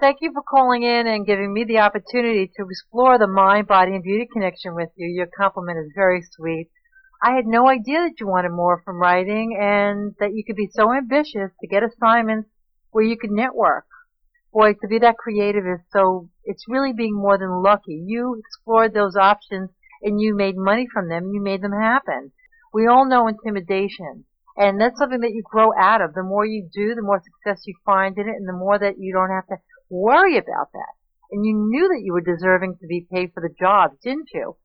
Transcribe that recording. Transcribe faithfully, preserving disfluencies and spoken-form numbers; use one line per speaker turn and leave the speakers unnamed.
thank you for calling in and giving me the opportunity to explore the mind, body, and beauty connection with you. Your compliment is very sweet. I had no idea that you wanted more from writing and that you could be so ambitious to get assignments where you could network. Boy, to be that creative is so, it's really being more than lucky. You explored those options and you made money from them. You made them happen. We all know intimidation. And that's something that you grow out of. The more you do, the more success you find in it, and the more that you don't have to worry about that. And you knew that you were deserving to be paid for the job, didn't you?